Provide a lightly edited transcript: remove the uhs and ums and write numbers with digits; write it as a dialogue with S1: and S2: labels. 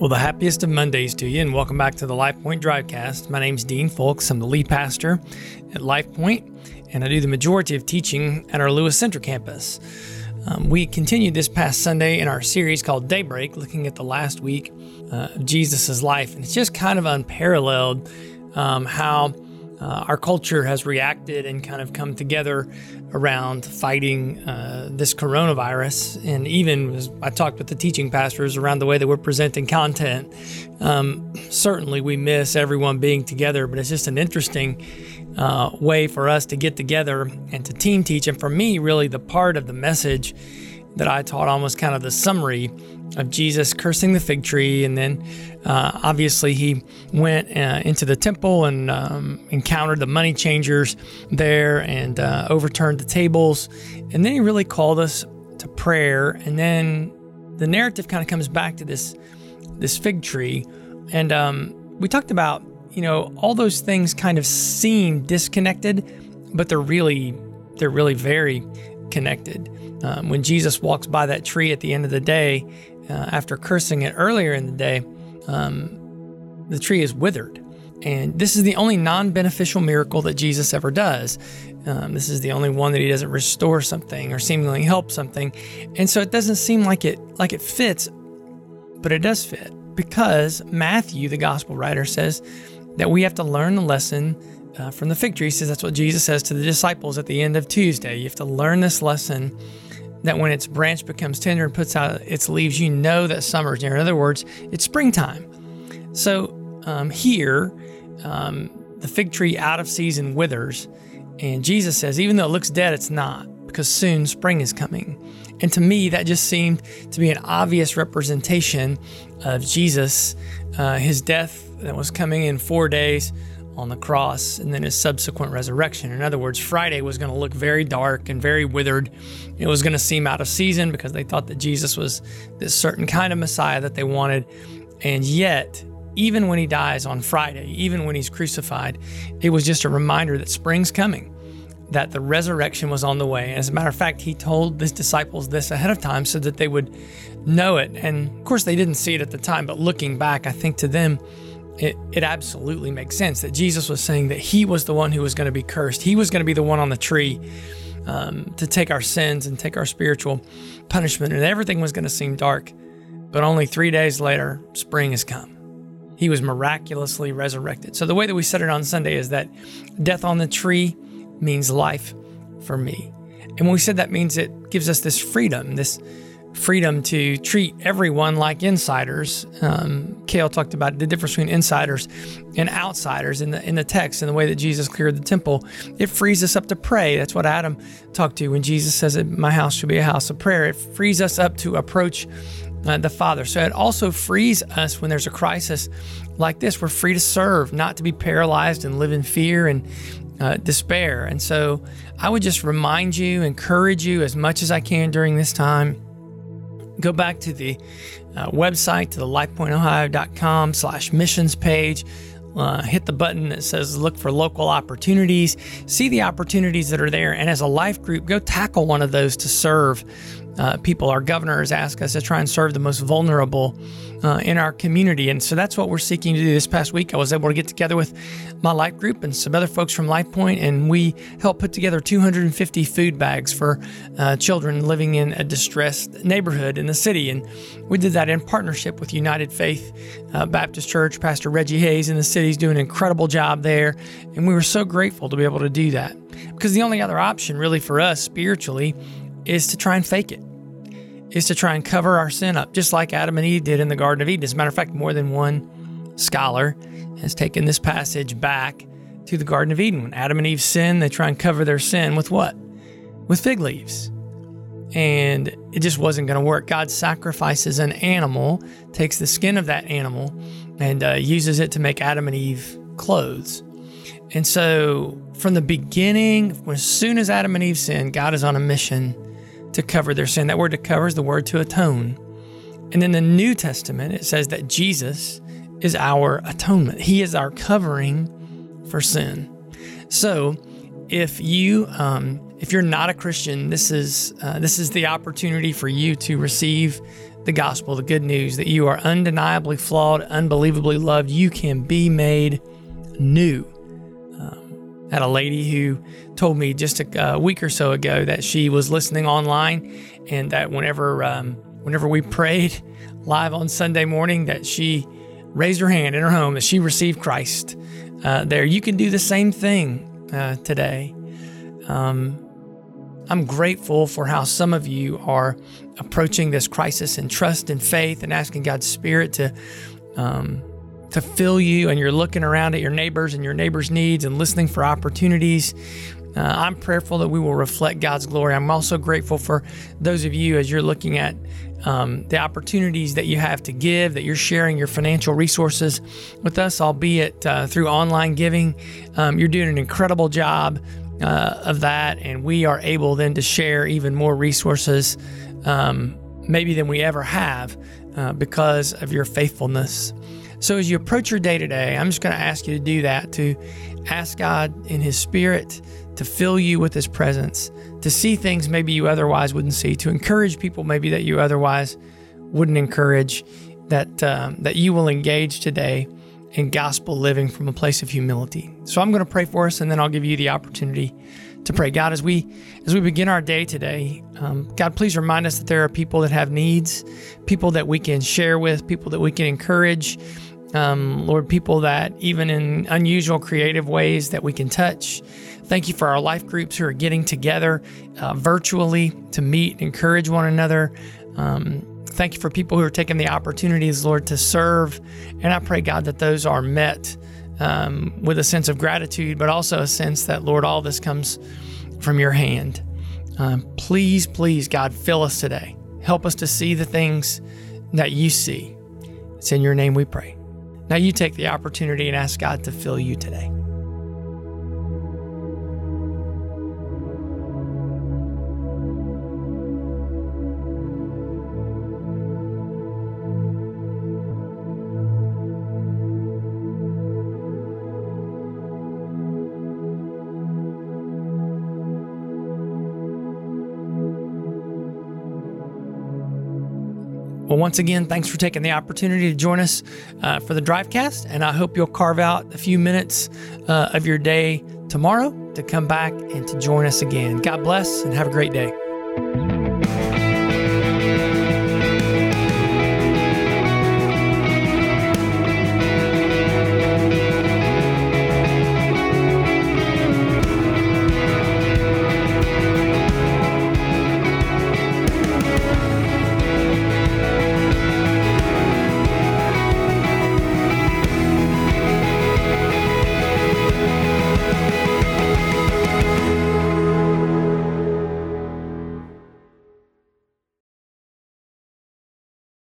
S1: Well, the happiest of Mondays to you, and welcome back to the LifePoint Drivecast. My name's Dean Folks. I'm the lead pastor at LifePoint, and I do the majority of teaching at our Lewis Center campus. We continued this past Sunday in our series called Daybreak, looking at the last week of Jesus' life. And it's just kind of unparalleled how our culture has reacted and kind of come together around fighting this coronavirus. And even as I talked with the teaching pastors around the way that we're presenting content, certainly we miss everyone being together, but it's just an interesting way for us to get together and to team teach. And for me, really the part of the message that I taught on was kind of the summary of Jesus cursing the fig tree. And then obviously he went into the temple and encountered the money changers there and overturned the tables. And then he really called us to prayer. And then the narrative kind of comes back to this fig tree. And we talked about, all those things kind of seem disconnected, but they're really very connected. When Jesus walks by that tree at the end of the day, after cursing it earlier in the day, the tree is withered. And this is the only non-beneficial miracle that Jesus ever does. This is the only one that he doesn't restore something or seemingly help something. And so it doesn't seem like it fits, but it does fit, because Matthew, the gospel writer, says that we have to learn the lesson from the fig tree. He says that's what Jesus says to the disciples at the end of Tuesday. You have to learn this lesson, that when its branch becomes tender and puts out its leaves, you know that summer's near. In other words, it's springtime. So here, the fig tree out of season withers, and Jesus says, even though it looks dead, it's not, because soon spring is coming. And to me, that just seemed to be an obvious representation of Jesus, his death that was coming in 4 days on the cross, and then his subsequent resurrection. In other words, Friday was going to look very dark and very withered. It was going to seem out of season because they thought that Jesus was this certain kind of Messiah that they wanted. And yet, even when he dies on Friday, even when he's crucified, it was just a reminder that spring's coming, that the resurrection was on the way. And as a matter of fact, he told his disciples this ahead of time so that they would know it. And of course, they didn't see it at the time, but looking back, I think to them, it absolutely makes sense that Jesus was saying that he was the one who was going to be cursed. He was going to be the one on the tree to take our sins and take our spiritual punishment, and everything was going to seem dark. But only 3 days later, spring has come. He was miraculously resurrected. So the way that we said it on Sunday is that death on the tree means life for me. And when we said that means it gives us this freedom to treat everyone like insiders. Cale talked about the difference between insiders and outsiders in the text and the way that Jesus cleared the temple. It frees us up to pray. That's what Adam talked to when Jesus says that my house should be a house of prayer. It frees us up to approach the Father. So it also frees us when there's a crisis like this. We're free to serve, not to be paralyzed and live in fear and despair. And so I would just remind you, encourage you as much as I can during this time. Go back to the website, to the lifepointohio.com/missions page. Hit the button that says look for local opportunities. See the opportunities that are there. And as a life group, go tackle one of those to serve people. Our governor has asked us to try and serve the most vulnerable in our community. And so that's what we're seeking to do this past week. I was able to get together with my life group and some other folks from LifePoint, and we helped put together 250 food bags for children living in a distressed neighborhood in the city. And we did that in partnership with United Faith Baptist Church. Pastor Reggie Hayes in the city is doing an incredible job there. And we were so grateful to be able to do that, because the only other option really for us spiritually is to try and fake it, is to try and cover our sin up, just like Adam and Eve did in the Garden of Eden. As a matter of fact, more than one scholar has taken this passage back to the Garden of Eden. When Adam and Eve sinned, they try and cover their sin with what? With fig leaves. And it just wasn't going to work. God sacrifices an animal, takes the skin of that animal, and uses it to make Adam and Eve clothes. And so from the beginning, as soon as Adam and Eve sinned, God is on a mission to cover their sin. That word to cover is the word to atone. And in the New Testament, it says that Jesus is our atonement. He is our covering for sin. So if you're not a Christian, this is the opportunity for you to receive the gospel, the good news that you are undeniably flawed, unbelievably loved. You can be made new. I had a lady who told me just a week or so ago that she was listening online, and that whenever we prayed live on Sunday morning, that she raised her hand in her home, that she received Christ there. You can do the same thing today. I'm grateful for how some of you are approaching this crisis in trust and faith and asking God's Spirit to fill you, and you're looking around at your neighbors and your neighbors' needs and listening for opportunities. I'm prayerful that we will reflect God's glory. I'm also grateful for those of you as you're looking at the opportunities that you have to give, that you're sharing your financial resources with us, albeit through online giving. You're doing an incredible job of that, and we are able then to share even more resources maybe than we ever have because of your faithfulness. So as you approach your day today, I'm just going to ask you to do that, to ask God in His Spirit to fill you with His presence, to see things maybe you otherwise wouldn't see, to encourage people maybe that you otherwise wouldn't encourage, that you will engage today in gospel living from a place of humility. So I'm going to pray for us, and then I'll give you the opportunity to pray. God, as we begin our day today, God, please remind us that there are people that have needs, people that we can share with, people that we can encourage, Lord, people that even in unusual creative ways that we can touch. Thank you for our life groups who are getting together virtually to meet and encourage one another. Thank you for people who are taking the opportunities, Lord, to serve. And I pray, God, that those are met with a sense of gratitude, but also a sense that, Lord, all this comes from your hand. Please, God, fill us today. Help us to see the things that you see. It's in your name we pray. Now you take the opportunity and ask God to fill you today. Well, once again, thanks for taking the opportunity to join us for the Drivecast, and I hope you'll carve out a few minutes of your day tomorrow to come back and to join us again. God bless and have a great day.